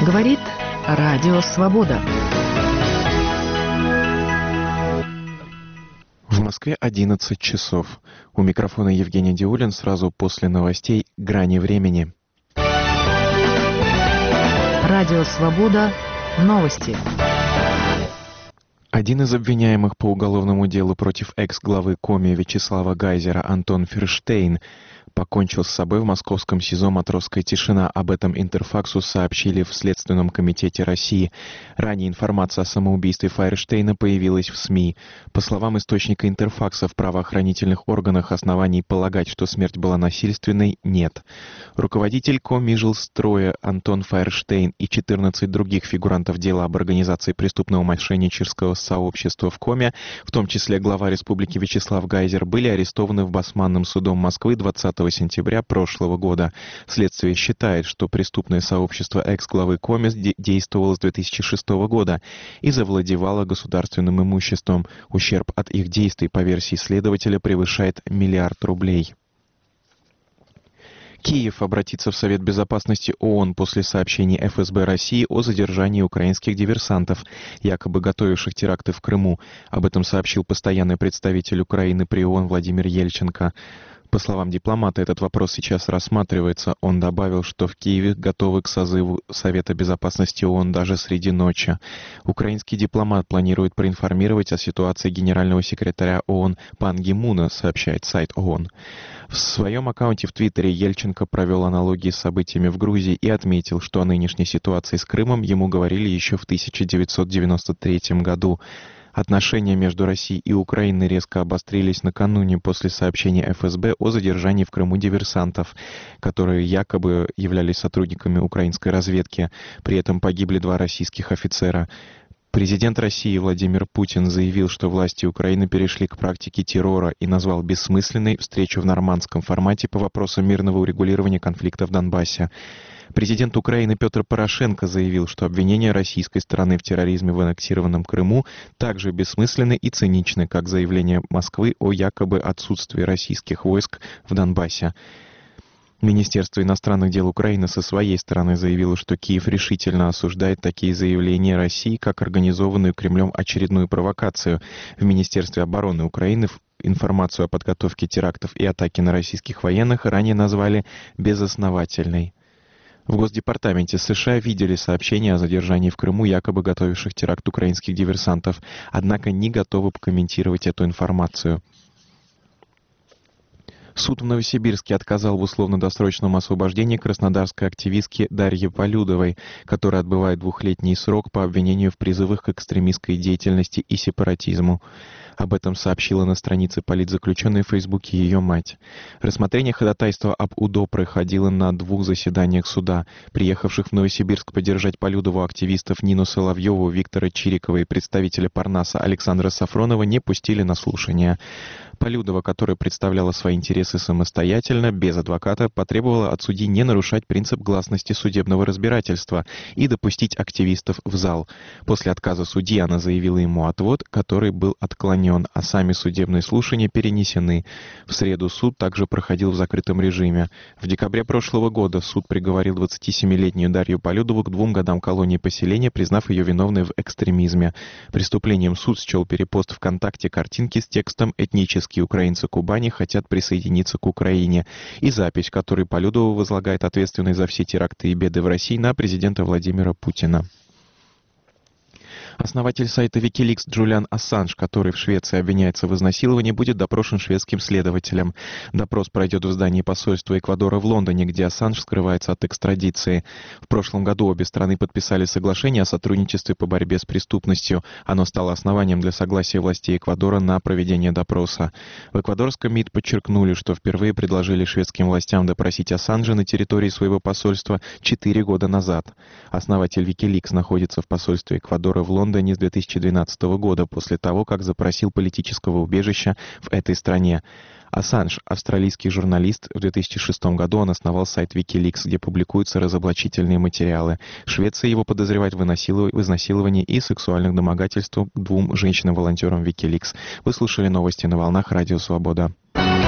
Говорит Радио Свобода. В Москве 11 часов. У микрофона Евгений Диулин. Сразу после новостей «Грани времени». Радио Свобода. Новости. Один из обвиняемых по уголовному делу против экс-главы Коми Вячеслава Гайзера Антон Ферштейн покончил с собой в московском СИЗО «Матросская тишина». Об этом Интерфаксу сообщили в Следственном комитете России. Ранее информация о самоубийстве Ферштейна появилась в СМИ. По словам источника Интерфакса, в правоохранительных органах оснований полагать, что смерть была насильственной, нет. Руководитель Комижилстроя Антон Ферштейн и 14 других фигурантов дела об организации преступного мошенничерского сообщества в Коме, в том числе глава республики Вячеслав Гайзер, были арестованы в Басманным судом Москвы 20 сентября прошлого года. Следствие считает, что преступное сообщество экс-главы Коми действовало с 2006 года и завладевало государственным имуществом. Ущерб от их действий, по версии следователя, превышает 1 миллиард рублей. Киев обратится в Совет Безопасности ООН после сообщений ФСБ России о задержании украинских диверсантов, якобы готовивших теракты в Крыму. Об этом сообщил постоянный представитель Украины при ООН Владимир Ельченко. По словам дипломата, этот вопрос сейчас рассматривается. Он добавил, что в Киеве готовы к созыву Совета Безопасности ООН даже среди ночи. Украинский дипломат планирует проинформировать о ситуации генерального секретаря ООН Пан Ги Муна, сообщает сайт ООН. В своем аккаунте в Твиттере Ельченко провел аналогии с событиями в Грузии и отметил, что о нынешней ситуации с Крымом ему говорили еще в 1993 году. Отношения между Россией и Украиной резко обострились накануне после сообщения ФСБ о задержании в Крыму диверсантов, которые якобы являлись сотрудниками украинской разведки. При этом погибли 2 российских офицера. Президент России Владимир Путин заявил, что власти Украины перешли к практике террора и назвал бессмысленной встречу в нормандском формате по вопросам мирного урегулирования конфликта в Донбассе. Президент Украины Петр Порошенко заявил, что обвинения российской стороны в терроризме в аннексированном Крыму также бессмысленны и циничны, как заявление Москвы о якобы отсутствии российских войск в Донбассе. Министерство иностранных дел Украины со своей стороны заявило, что Киев решительно осуждает такие заявления России как организованную Кремлем очередную провокацию. В Министерстве обороны Украины информацию о подготовке терактов и атаке на российских военных ранее назвали безосновательной. В Госдепартаменте США видели сообщения о задержании в Крыму якобы готовивших теракт украинских диверсантов, однако не готовы комментировать эту информацию. Суд в Новосибирске отказал в условно-досрочном освобождении краснодарской активистке Дарье Полюдовой, которая отбывает 2-летний срок по обвинению в призывах к экстремистской деятельности и сепаратизму. Об этом сообщила на странице политзаключенной в Фейсбуке ее мать. Рассмотрение ходатайства об УДО проходило на 2 заседаниях суда. Приехавших в Новосибирск поддержать Полюдову активистов Нину Соловьеву, Виктора Чирикова и представителя Парнаса Александра Сафронова не пустили на слушание. Полюдова, которая представляла свои интересы самостоятельно, без адвоката, потребовала от судьи не нарушать принцип гласности судебного разбирательства и допустить активистов в зал. После отказа судьи она заявила ему отвод, который был отклонен, а сами судебные слушания перенесены. В среду суд также проходил в закрытом режиме. В декабре прошлого года суд приговорил 27-летнюю Дарью Полюдову к 2 годам колонии поселения, признав ее виновной в экстремизме. Преступлением суд счел перепост ВКонтакте картинки с текстом «Этнические украинцы Кубани хотят присоединиться к Украине» и запись, в которой Полюдова возлагает ответственность за все теракты и беды в России на президента Владимира Путина. Основатель сайта Wikileaks Джулиан Ассанж, который в Швеции обвиняется в изнасиловании, будет допрошен шведским следователем. Допрос пройдет в здании посольства Эквадора в Лондоне, где Ассанж скрывается от экстрадиции. В прошлом году обе страны подписали соглашение о сотрудничестве по борьбе с преступностью. Оно стало основанием для согласия властей Эквадора на проведение допроса. В эквадорском МИД подчеркнули, что впервые предложили шведским властям допросить Ассанжа на территории своего посольства 4 года назад. Основатель Wikileaks находится в посольстве Эквадора в Лондоне с 2012 года, после того, как запросил политического убежища в этой стране. Ассанж, австралийский журналист, в 2006 году он основал сайт Wikileaks, где публикуются разоблачительные материалы. Швеция его подозревает в изнасиловании и сексуальных домогательствах к 2 женщинам-волонтерам Wikileaks. Вы слушали новости на волнах Радио Свобода.